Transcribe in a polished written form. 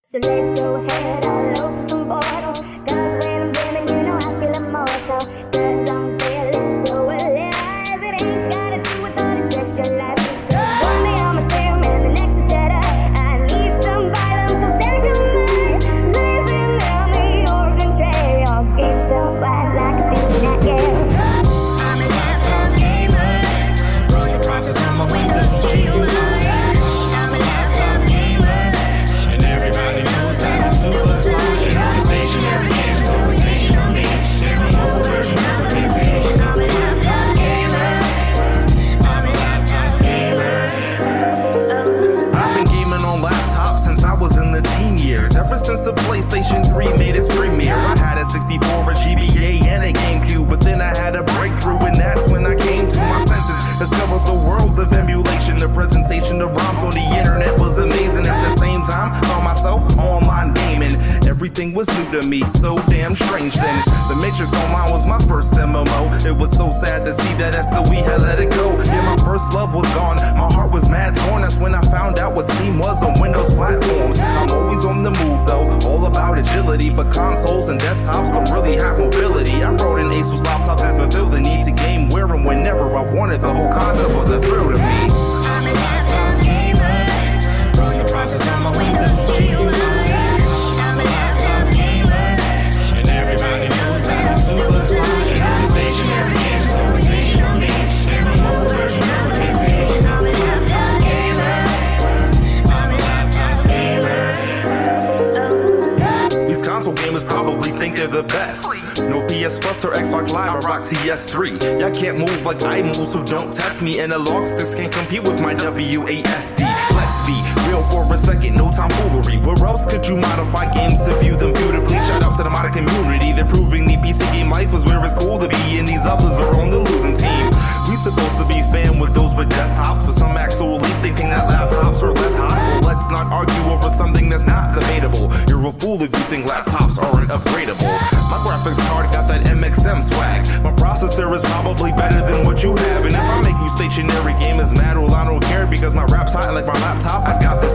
So let's go ahead, I'll open some portals. Cause when I'm dreaming, you know I feel immortal. Cause I'm feeling so alive. It ain't gotta do with all this extra life. Cause one day I'm a serum and the next is Jedi. I need some violence, so stand command. Listen, tell me your contrary. Your game so wise like a stick in that game. I'm a laptop gamer. Run the process on my Windows GUI. I'm a laptop gamer, and everybody knows I'm super fly. And the stationary games always hating on me. They're a mobile version of a PC. I'm a laptop gamer. I'm a laptop gamer. I've been gaming on laptops since I was in the teen years. Ever since the PlayStation 3 made its premiere. I had a 64, a GBA, and a GameCube. But then I had a breakthrough, and that's when I came to my senses. Discovered the world of emulation. The presentation of ROMs on the internet was amazing. At the same time, found myself online gaming. Everything was new to me, so damn strange then. The Matrix Online was my first MMO. It was so sad to see that SOE had let it go. Yeah, my first love was gone. My heart was mad torn. That's when I found out what Steam was on Windows platforms. I'm always on the move though, all about agility. But consoles and desktops don't really have mobility. I wrote in Asus laptops and fulfilled the need to game where and whenever I wanted. The whole concept was a thrill to me. I'm a laptop gamer. Run the process on my Windows GUI. I'm a laptop gamer, and everybody knows I'm super fly. And the stationary games always hating on me. They're a mobile version of a PC. I'm a laptop gamer. I'm a laptop gamer. These console gamers probably think they're the best. No PS Plus or Xbox Live, I rock TS3. Y'all can't move like I move, so don't test me. Analog sticks can't compete with my WASD. Let's be real for a second, no tomfoolery. Where else could you modify games to view them beautifully? Shout out to the modder community. They're proving the PC game life is where it's cool to be, and these others are on the losing team. We supposed to be fan with those with desktops. For some actual elite, they think that laptops are less hot. Well, let's not argue over something that's not debatable. You're a fool if you think laptops aren't upgradable. My graphics card got that MXM swag. My processor is probably better than what you have. And if I make you stationary gamers mad, well, I don't care, because my rap's hot like my laptop. I got